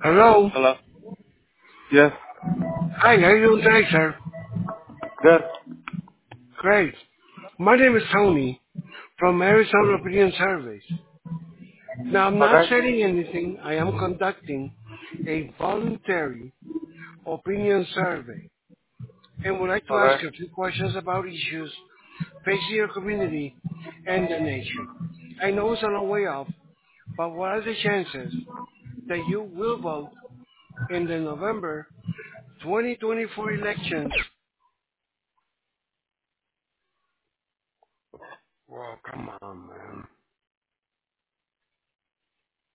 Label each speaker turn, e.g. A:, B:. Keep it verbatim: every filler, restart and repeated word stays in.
A: Hello.
B: Hello? Yes.
A: Hi, how you doing today, sir?
B: Good.
A: Great. My name is Tony from Arizona Opinion Surveys. Now, I'm not
B: Okay.
A: selling anything. I am conducting a voluntary opinion survey and would like to
B: Okay.
A: ask you a few questions about issues facing your community and the nation. I know it's a long way off, but what are the chances that you will vote in the November twenty twenty-four elections? Well, come on, man.